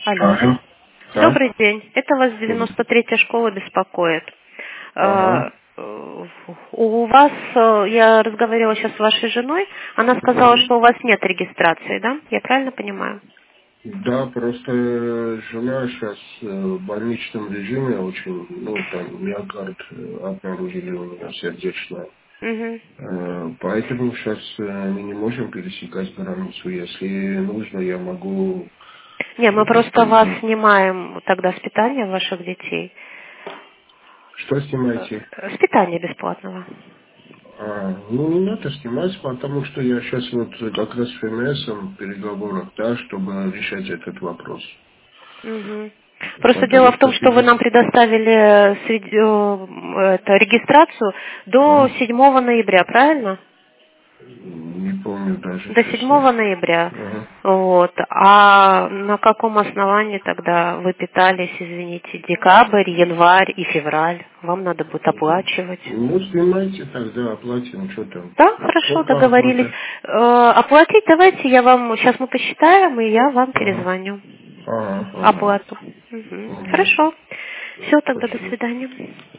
Алло. Алло. Да? Добрый день. Это вас 93-я школа беспокоит. Ага. У вас, я разговаривала сейчас с вашей женой, она сказала, что у вас нет регистрации, да? Я правильно понимаю? Да, просто жена сейчас в больничном режиме очень, там миокард обнаружили у нее сердечное. Угу. Поэтому сейчас мы не можем пересекать границу. Если нужно, я могу Не, мы просто вас воспользоваться. снимаем тогда с питания ваших детей. Что снимаете? С питания бесплатного. Не надо снимать, потому что я сейчас вот как раз с ФМС в переговорах, да, чтобы решать этот вопрос. Мгм. Просто дело Потому в том, что что вы нам предоставили регистрацию до 7 ноября, правильно? не помню даже, До 7 честно. ноября. Ага. Вот. А на каком основании тогда вы питались, извините, декабрь, январь и февраль? Вам надо будет оплачивать. Снимайте тогда, оплатим, что там. Да, хорошо, Сколько договорились. оплата? Оплатить давайте я вам, сейчас мы посчитаем, и я вам Ага. перезвоню. Ага, ага. Оплату. Мгм. Угу. Хорошо. Все, тогда до Спасибо. свидания.